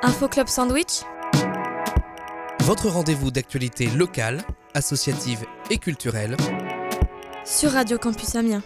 Info Club Sandwich, Votre rendez-vous d'actualité locale, associative et culturelle sur Radio Campus Amiens.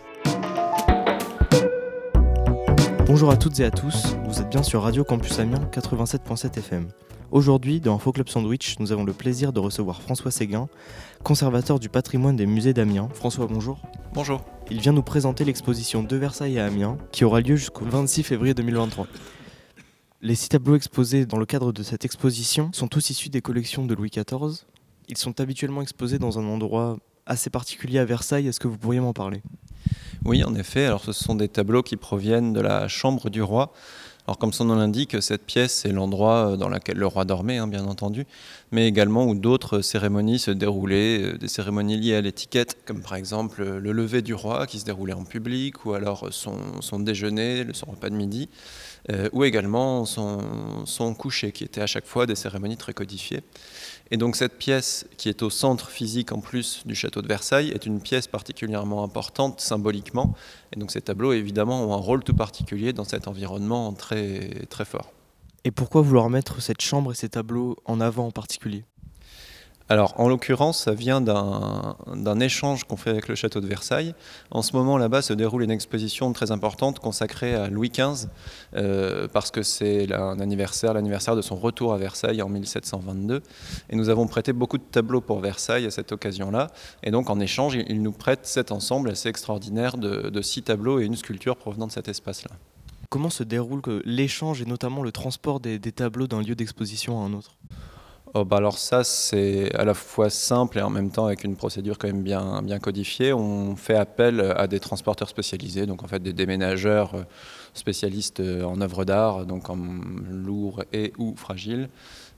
Bonjour à toutes et à tous, vous êtes bien sur Radio Campus Amiens 87.7 FM. Aujourd'hui, dans Info Club Sandwich, nous avons le plaisir de recevoir François Séguin, conservateur du patrimoine des musées d'Amiens. François, bonjour. Bonjour. Il vient nous présenter l'exposition de Versailles à Amiens, qui aura lieu jusqu'au 26 février 2023. Les 6 tableaux exposés dans le cadre de cette exposition sont tous issus des collections de Louis XIV. Ils sont habituellement exposés dans un endroit assez particulier à Versailles. Est-ce que vous pourriez m'en parler ? Oui, en effet. Alors, ce sont des tableaux qui proviennent de la chambre du roi. Alors, comme son nom l'indique, cette pièce, c'est l'endroit dans lequel le roi dormait, bien entendu, mais également où d'autres cérémonies se déroulaient, des cérémonies liées à l'étiquette, comme par exemple le lever du roi qui se déroulait en public, ou alors son déjeuner, son repas de midi, ou également son coucher, qui était à chaque fois des cérémonies très codifiées. Et donc cette pièce, qui est au centre physique en plus du château de Versailles, est une pièce particulièrement importante symboliquement. Et donc ces tableaux, évidemment, ont un rôle tout particulier dans cet environnement très, très fort. Et pourquoi vouloir mettre cette chambre et ces tableaux en avant en particulier ? Alors, en l'occurrence, ça vient d'un échange qu'on fait avec le château de Versailles. En ce moment, là-bas, se déroule une exposition très importante consacrée à Louis XV, parce que c'est l'anniversaire de son retour à Versailles en 1722. Et nous avons prêté beaucoup de tableaux pour Versailles à cette occasion-là. Et donc, en échange, il nous prête cet ensemble assez extraordinaire de 6 tableaux et une sculpture provenant de cet espace-là. Comment se déroule l'échange et notamment le transport des tableaux d'un lieu d'exposition à un autre ? Alors ça, c'est à la fois simple et en même temps avec une procédure quand même bien codifiée. On fait appel à des transporteurs spécialisés, donc en fait des déménageurs spécialistes en œuvres d'art, donc en lourd et ou fragile.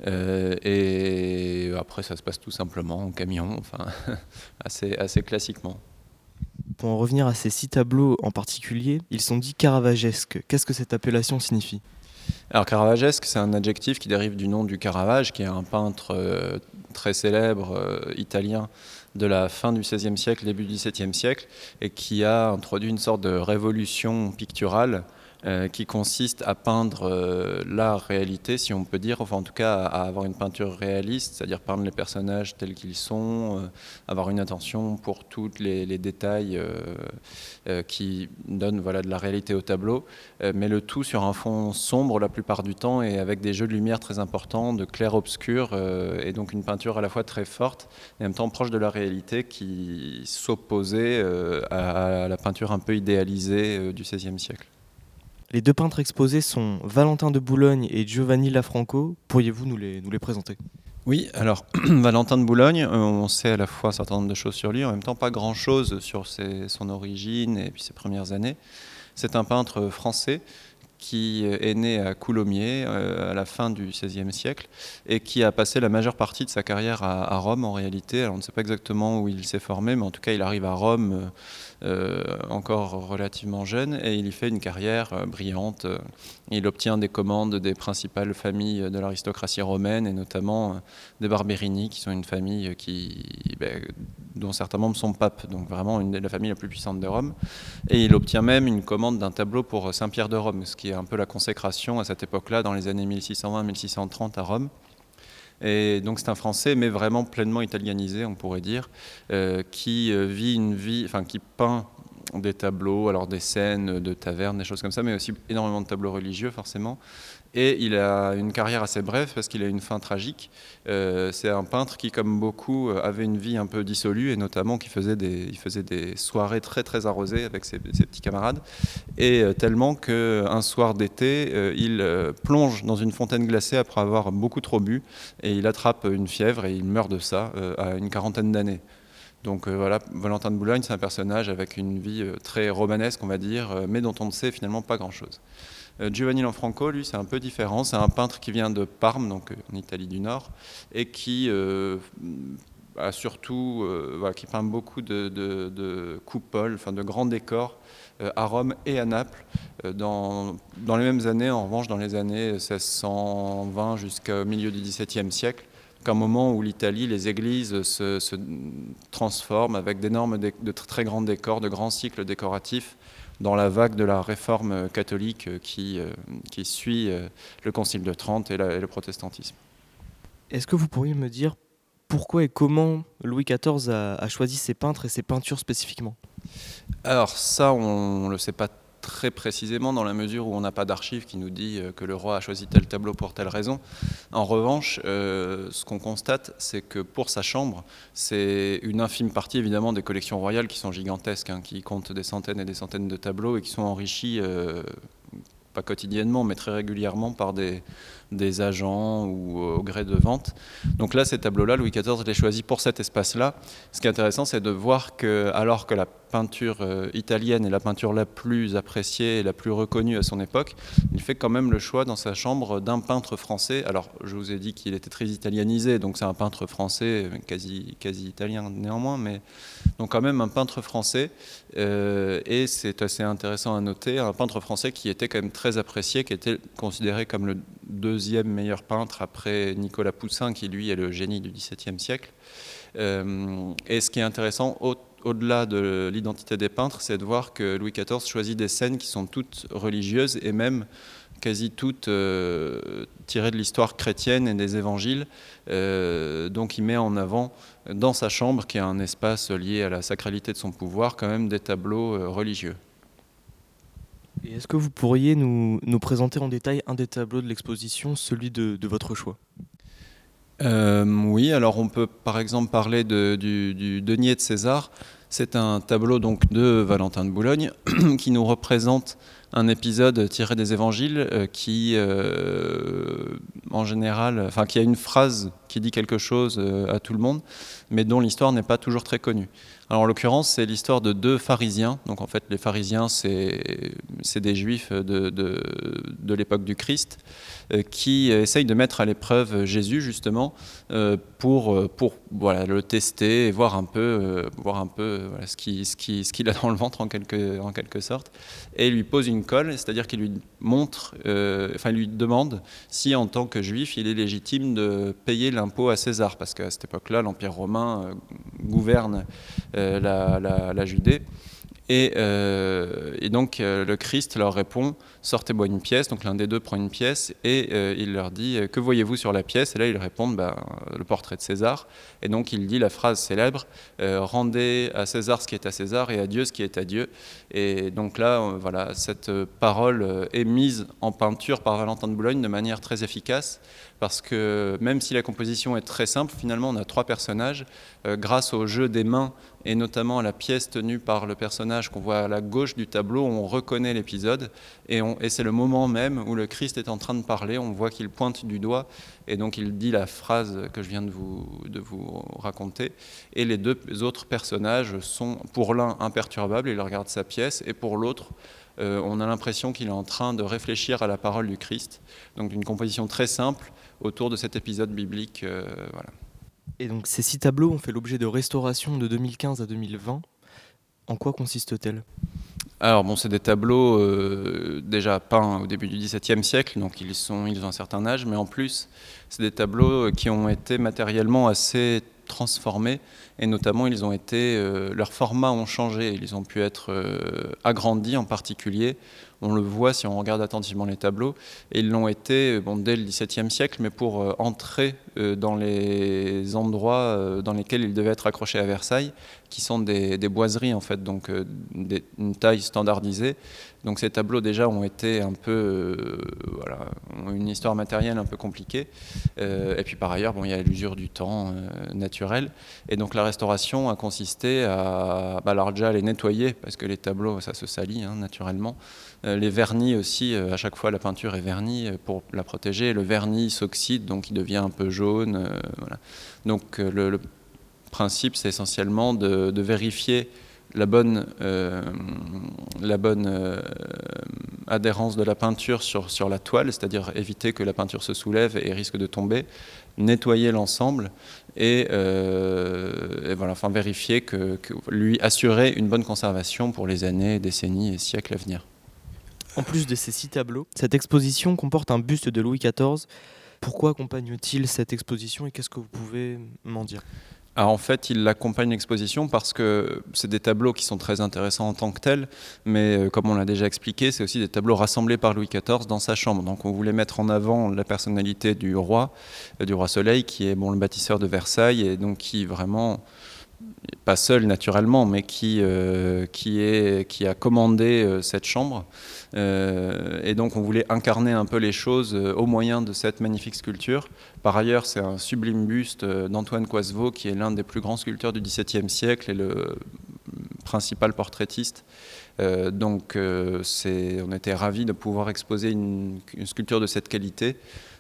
Et après, ça se passe tout simplement en camion, assez classiquement. Pour en revenir à ces 6 tableaux en particulier, ils sont dits caravagesques. Qu'est-ce que cette appellation signifie ? Alors caravagesque, c'est un adjectif qui dérive du nom du Caravage, qui est un peintre très célèbre italien de la fin du XVIe siècle, début du XVIIe siècle, et qui a introduit une sorte de révolution picturale qui consiste à peindre la réalité, si on peut dire, enfin en tout cas à avoir une peinture réaliste, c'est-à-dire peindre les personnages tels qu'ils sont, avoir une attention pour tous les détails qui donnent de la réalité au tableau, mais le tout sur un fond sombre la plupart du temps et avec des jeux de lumière très importants, de clair-obscur, et donc une peinture à la fois très forte et en même temps proche de la réalité qui s'opposait à la peinture un peu idéalisée du XVIe siècle. Les 2 peintres exposés sont Valentin de Boulogne et Giovanni Lafranco. Pourriez-vous nous les présenter ? Oui, alors Valentin de Boulogne, on sait à la fois un certain nombre de choses sur lui, en même temps pas grand-chose sur son origine et puis ses premières années. C'est un peintre français qui est né à Coulommiers à la fin du XVIe siècle et qui a passé la majeure partie de sa carrière à Rome en réalité. Alors on ne sait pas exactement où il s'est formé, mais en tout cas il arrive à Rome encore relativement jeune et il y fait une carrière brillante. Il obtient des commandes des principales familles de l'aristocratie romaine et notamment des Barberini qui sont une famille dont certains membres sont papes, donc vraiment la famille la plus puissante de Rome. Et il obtient même une commande d'un tableau pour Saint-Pierre de Rome, ce qui est un peu la consécration à cette époque-là, dans les années 1620-1630 à Rome. Et donc c'est un Français, mais vraiment pleinement italianisé, on pourrait dire, qui qui peint des tableaux, alors des scènes de tavernes, des choses comme ça, mais aussi énormément de tableaux religieux forcément. Et il a une carrière assez brève parce qu'il a une fin tragique. C'est un peintre qui, comme beaucoup, avait une vie un peu dissolue et notamment qui faisait des soirées très très arrosées avec ses petits camarades. Et tellement qu'un soir d'été, il plonge dans une fontaine glacée après avoir beaucoup trop bu et il attrape une fièvre et il meurt de ça à une 40aine d'années. Donc Valentin de Boulogne, c'est un personnage avec une vie très romanesque, on va dire, mais dont on ne sait finalement pas grand-chose. Giovanni Lafranco, lui, c'est un peu différent. C'est un peintre qui vient de Parme, donc en Italie du Nord, et qui a surtout qui peint beaucoup de coupoles, de grands décors à Rome et à Naples, dans les mêmes années, en revanche, dans les années 1620 jusqu'au milieu du XVIIe siècle. qu'un moment où l'Italie, les églises se transforment avec de très grands décors, de grands cycles décoratifs, dans la vague de la réforme catholique qui suit le Concile de Trente et le protestantisme. Est-ce que vous pourriez me dire pourquoi et comment Louis XIV a choisi ses peintres et ses peintures spécifiquement ? Alors ça, on ne le sait pas très précisément dans la mesure où on n'a pas d'archive qui nous dit que le roi a choisi tel tableau pour telle raison. En revanche, ce qu'on constate, c'est que pour sa chambre, c'est une infime partie évidemment des collections royales qui sont gigantesques, qui comptent des centaines et des centaines de tableaux et qui sont enrichis, pas quotidiennement, mais très régulièrement par des agents ou au gré de vente. Donc là, ces tableaux-là, Louis XIV les choisit pour cet espace-là. Ce qui est intéressant, c'est de voir que, alors que la peinture italienne est la peinture la plus appréciée et la plus reconnue à son époque, il fait quand même le choix dans sa chambre d'un peintre français. Alors, je vous ai dit qu'il était très italianisé, donc c'est un peintre français, quasi italien néanmoins, mais donc quand même un peintre français. Et c'est assez intéressant à noter, un peintre français qui était quand même très apprécié, qui était considéré comme le deuxième meilleur peintre après Nicolas Poussin, qui lui est le génie du XVIIe siècle. Et ce qui est intéressant, au-delà de l'identité des peintres, c'est de voir que Louis XIV choisit des scènes qui sont toutes religieuses et même quasi toutes tirées de l'histoire chrétienne et des évangiles. Donc il met en avant dans sa chambre, qui est un espace lié à la sacralité de son pouvoir, quand même des tableaux religieux. Et est-ce que vous pourriez nous présenter en détail un des tableaux de l'exposition, celui de votre choix ? Oui, alors on peut par exemple parler du Denier de César. C'est un tableau donc de Valentin de Boulogne qui nous représente un épisode tiré des évangiles qui, en général, enfin qui a une phrase qui dit quelque chose à tout le monde, mais dont l'histoire n'est pas toujours très connue. Alors en l'occurrence, c'est l'histoire de deux pharisiens. Donc en fait, les pharisiens, c'est des juifs de l'époque du Christ qui essayent de mettre à l'épreuve Jésus justement pour voilà, le tester et voir un peu voilà, ce qu'il a dans le ventre en quelque sorte, et lui pose une colle, c'est-à-dire qu'il lui montre, lui demande si en tant que juif il est légitime de payer l'impôt à César, parce qu'à cette époque-là l'Empire romain gouverne la Judée. Et donc le Christ leur répond « Sortez-moi une pièce ». Donc l'un des deux prend une pièce et il leur dit « Que voyez-vous sur la pièce ?» Et là ils répondent le portrait de César. Et donc il dit la phrase célèbre « Rendez à César ce qui est à César et à Dieu ce qui est à Dieu ». Et donc là, voilà, cette parole est mise en peinture par Valentin de Boulogne de manière très efficace, parce que même si la composition est très simple, finalement on a trois personnages, grâce au jeu des mains et notamment à la pièce tenue par le personnage qu'on voit à la gauche du tableau, on reconnaît l'épisode et c'est le moment même où le Christ est en train de parler, on voit qu'il pointe du doigt et donc il dit la phrase que je viens de vous raconter, et les deux autres personnages sont pour l'un imperturbables, il regarde sa pièce, et pour l'autre on a l'impression qu'il est en train de réfléchir à la parole du Christ, donc une composition très simple autour de cet épisode biblique. Voilà. Et donc ces 6 tableaux ont fait l'objet de restaurations de 2015 à 2020. En quoi consistent-elles ? Alors bon, c'est des tableaux déjà peints au début du XVIIe siècle, donc ils ont un certain âge, mais en plus, c'est des tableaux qui ont été matériellement assez transformés, et notamment ils ont été, leurs formats ont changé, ils ont pu être agrandis en particulier. On le voit si on regarde attentivement les tableaux, et ils l'ont été dès le XVIIe siècle, mais pour entrer dans les endroits dans lesquels ils devaient être accrochés à Versailles, qui sont des boiseries en fait, donc une taille standardisée. Donc ces tableaux déjà ont été un peu, ont une histoire matérielle un peu compliquée. Et puis par ailleurs, il y a l'usure du temps naturel. Et donc la restauration a consisté à alors déjà les nettoyer, parce que les tableaux, ça se salit naturellement. Les vernis aussi, à chaque fois la peinture est vernie pour la protéger. Le vernis s'oxyde, donc il devient un peu jaune. Voilà. Donc le principe, c'est essentiellement de vérifier la bonne adhérence de la peinture sur la toile, c'est-à-dire éviter que la peinture se soulève et risque de tomber, nettoyer l'ensemble et voilà, enfin vérifier que lui assurer une bonne conservation pour les années, décennies et siècles à venir. En plus de ces 6 tableaux, cette exposition comporte un buste de Louis XIV Pourquoi accompagne-t-il cette exposition et qu'est-ce que vous pouvez m'en dire ? Alors en fait, il accompagne l'exposition parce que c'est des tableaux qui sont très intéressants en tant que tels, mais comme on l'a déjà expliqué, c'est aussi des tableaux rassemblés par Louis XIV dans sa chambre. Donc on voulait mettre en avant la personnalité du roi Soleil, qui est le bâtisseur de Versailles, et donc qui vraiment, pas seul naturellement, mais qui a commandé cette chambre. Et donc on voulait incarner un peu les choses au moyen de cette magnifique sculpture. Par ailleurs, c'est un sublime buste d'Antoine Coisevaux, qui est l'un des plus grands sculpteurs du XVIIe siècle et le principal portraitiste. Donc on était ravis de pouvoir exposer une sculpture de cette qualité.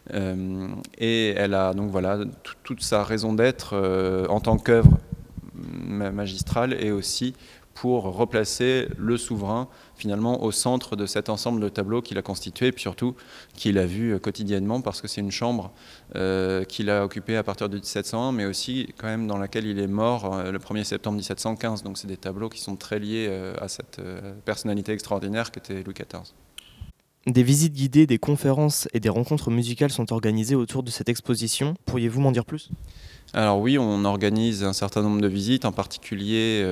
Et elle a donc toute sa raison d'être en tant qu'œuvre magistrale, et aussi pour replacer le souverain finalement au centre de cet ensemble de tableaux qu'il a constitué, et puis surtout qu'il a vu quotidiennement, parce que c'est une chambre qu'il a occupée à partir de 1701, mais aussi quand même dans laquelle il est mort le 1er septembre 1715. Donc c'est des tableaux qui sont très liés à cette personnalité extraordinaire qu'était Louis XIV. Des visites guidées, des conférences et des rencontres musicales sont organisées autour de cette exposition. Pourriez-vous m'en dire plus ? Alors oui, on organise un certain nombre de visites, en particulier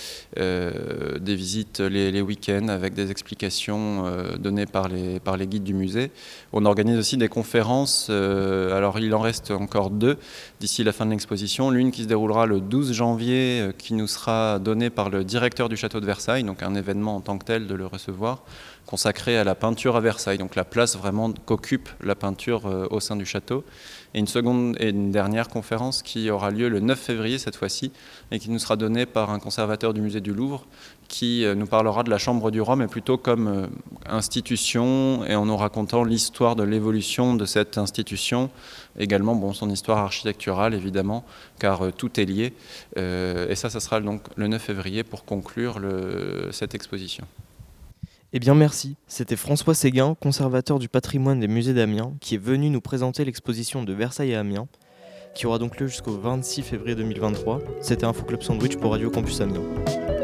des visites les week-ends avec des explications données par les guides du musée. On organise aussi des conférences, alors il en reste encore 2 d'ici la fin de l'exposition. L'une qui se déroulera le 12 janvier, qui nous sera donnée par le directeur du château de Versailles, donc un événement en tant que tel de le recevoir, consacré à la peinture à Versailles, donc la place vraiment qu'occupe la peinture au sein du château. Et une dernière conférence qui aura lieu le 9 février cette fois-ci, et qui nous sera donnée par un conservateur du musée du Louvre, qui nous parlera de la Chambre du Roi, mais plutôt comme institution, et en nous racontant l'histoire de l'évolution de cette institution, également son histoire architecturale évidemment, car tout est lié. Et ça sera donc le 9 février pour conclure cette exposition. Eh bien merci, c'était François Séguin, conservateur du patrimoine des musées d'Amiens, qui est venu nous présenter l'exposition de Versailles à Amiens, qui aura donc lieu jusqu'au 26 février 2023. C'était Info Club Sandwich pour Radio Campus Amiens.